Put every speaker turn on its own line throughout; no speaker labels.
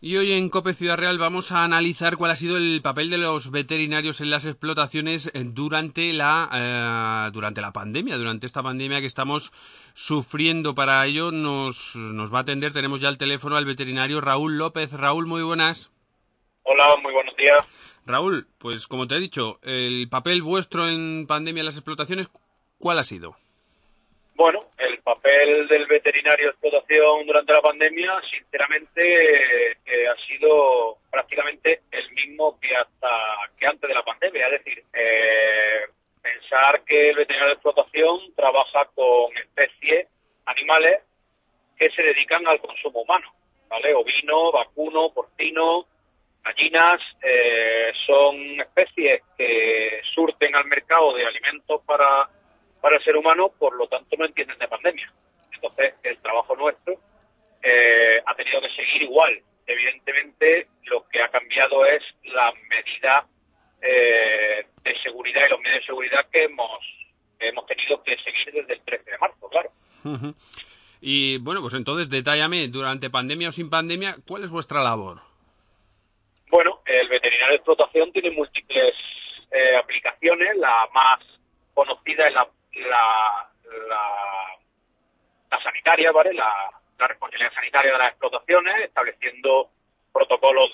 Y hoy en COPE Ciudad Real vamos a analizar cuál ha sido el papel de los veterinarios en las explotaciones durante la pandemia, durante esta pandemia que estamos sufriendo. Para ello nos va a atender, tenemos ya el teléfono al veterinario Raúl López. Raúl, muy buenas.
Hola, muy buenos días.
Raúl, pues como te he dicho, el papel vuestro en pandemia en las explotaciones, ¿cuál ha sido?
Bueno, el papel del veterinario de explotación durante la pandemia, sinceramente, ha sido prácticamente el mismo que antes de la pandemia. Es decir, pensar que el veterinario de explotación trabaja con especies animales que se dedican al consumo humano, ¿vale? Ovino, vacuno, porcino, gallinas, son especies que surten al mercado de alimentos para el ser humano, por lo tanto no entienden de pandemia. Entonces, el trabajo nuestro ha tenido que seguir igual. Evidentemente, lo que ha cambiado es las medidas de seguridad y los medios de seguridad que hemos tenido que seguir desde el 13 de marzo, claro.
Y bueno, pues entonces detállame, durante pandemia o sin pandemia, ¿cuál es vuestra labor?
Bueno, el veterinario de explotación tiene múltiples aplicaciones. La más conocida es la sanitaria, ¿vale? La responsabilidad sanitaria de las explotaciones, estableciendo protocolos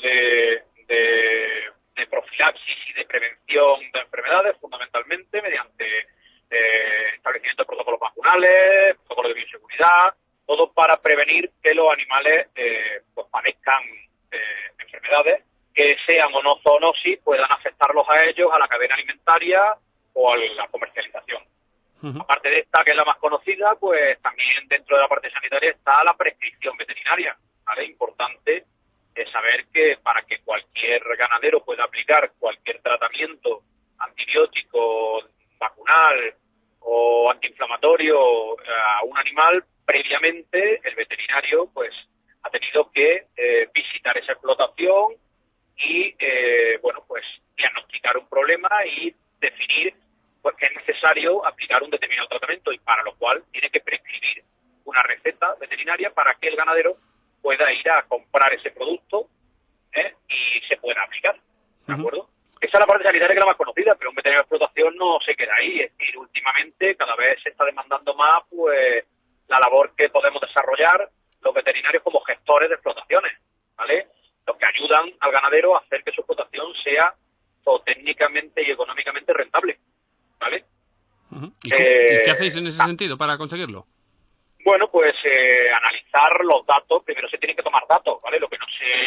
de profilaxis y de prevención de enfermedades, fundamentalmente mediante establecimiento de protocolos vacunales, protocolos de bioseguridad, todo para prevenir que los animales pues padezcan enfermedades que sean o no zoonosis, puedan afectarlos a ellos, a la cadena alimentaria o a la comercialización. Aparte de esta, que es la más conocida, pues también dentro de la parte sanitaria está la prescripción veterinaria, ¿vale? Importante saber que para que cualquier ganadero pueda aplicar cualquier tratamiento antibiótico, vacunal o antiinflamatorio a un animal, previamente el veterinario pues ha tenido que visitar esa explotación y bueno, pues diagnosticar un problema y definir pues que es necesario aplicar un determinado tratamiento, y para lo cual tiene que prescribir una receta veterinaria para que el ganadero pueda ir a comprar ese producto y se pueda aplicar, ¿de acuerdo? Esa es la parte sanitaria, que es la más conocida, pero un veterinario de explotación no se queda ahí. Es decir, últimamente cada vez se está demandando más pues la labor que podemos desarrollar los veterinarios como gestores de explotaciones, ¿vale? Los que ayudan al ganadero a hacer que su explotación sea técnicamente y económicamente rentable, ¿vale?
¿Y qué hacéis en ese sentido para conseguirlo?
Bueno, pues analizar los datos. Primero se tienen que tomar datos, ¿vale? Lo que no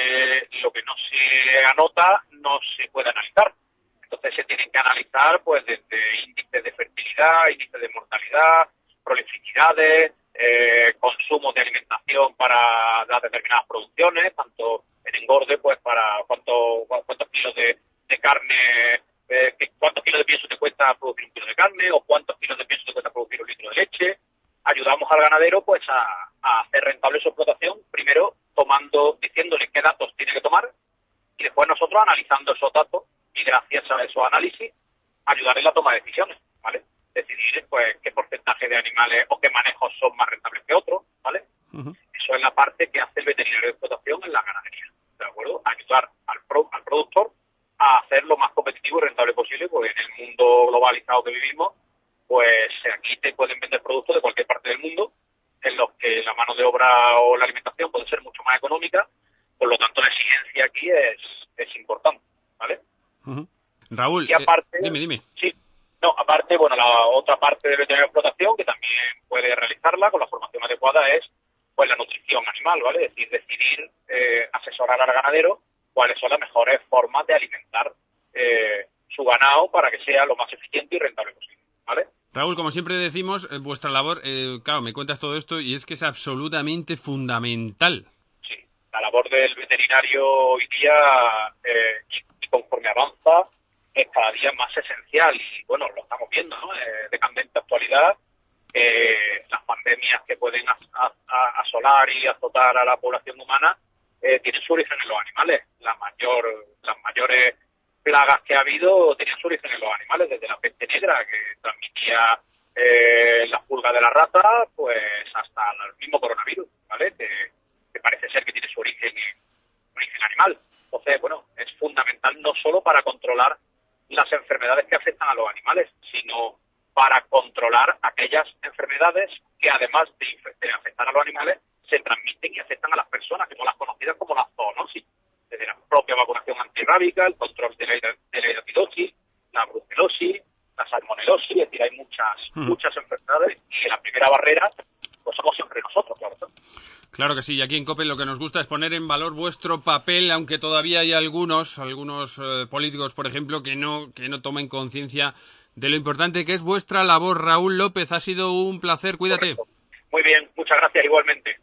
se anota no se puede analizar. Entonces se tienen que analizar pues desde índices de fertilidad, índices de mortalidad, prolificidades, consumo de alimentación para las determinadas producciones, tanto en engorde, pues para cuántos kilos de carne, cuántos kilos de pienso te cuesta producir un kilo de carne, o cuántos kilos de pienso te cuesta producir un litro de leche. Ayudamos al ganadero pues a hacer rentable su explotación, primero diciéndole qué datos tiene que tomar, y después nosotros analizando esos datos, y gracias a esos análisis ayudarle a la toma de decisiones, ¿vale? Decidir pues qué porcentaje de animales o qué manejos son más rentables que otros, ¿vale? Eso es la parte que hace el veterinario de explotación en la ganadería, ¿de acuerdo? Ayudar al productor a hacer lo más competitivo y rentable posible, porque en el mundo globalizado que vivimos, pues aquí te pueden vender productos de cualquier parte del mundo, en los que la mano de obra o la alimentación puede ser mucho más económica. Por lo tanto, la exigencia aquí es importante, ¿vale?
Raúl,
Y aparte,
dime.
sí, no, aparte, bueno, la otra parte de veterinaria de explotación, que también puede realizarla con la formación adecuada, es pues la nutrición animal, ¿vale? Es decir, decidir, asesorar al ganadero cuáles son las mejores formas de alimentar su ganado para que sea lo más eficiente y rentable posible, ¿vale?
Raúl, como siempre decimos, vuestra labor, claro, me cuentas todo esto y es que es absolutamente fundamental.
Sí, la labor del veterinario hoy día, y conforme avanza, es cada día más esencial, y bueno, lo estamos viendo, ¿no? De candente actualidad, las pandemias que pueden asolar y azotar a la población humana tienen su origen en los animales. Las mayores plagas que ha habido tenían su origen en los animales, desde la peste negra, que transmitía las pulgas de la rata, pues hasta el mismo coronavirus, ¿vale? Que parece ser que tiene su origen Entonces, bueno, es fundamental no solo para controlar las enfermedades que afectan a los animales, sino para controlar aquellas enfermedades que, además de afectar a los animales, se transmiten y afectan a las personas, que son las conocidas como la zoonosis, desde la propia vacunación antirrábica, el control de la hidratidosis, la brucelosis, la salmonelosis, es decir, hay muchas enfermedades, y la primera barrera pues somos siempre nosotros, claro.
Claro que sí, y aquí en COPE lo que nos gusta es poner en valor vuestro papel, aunque todavía hay algunos políticos, por ejemplo, que no tomen conciencia de lo importante que es vuestra labor. Raúl López, ha sido un placer, cuídate.
Correcto. Muy bien, muchas gracias igualmente.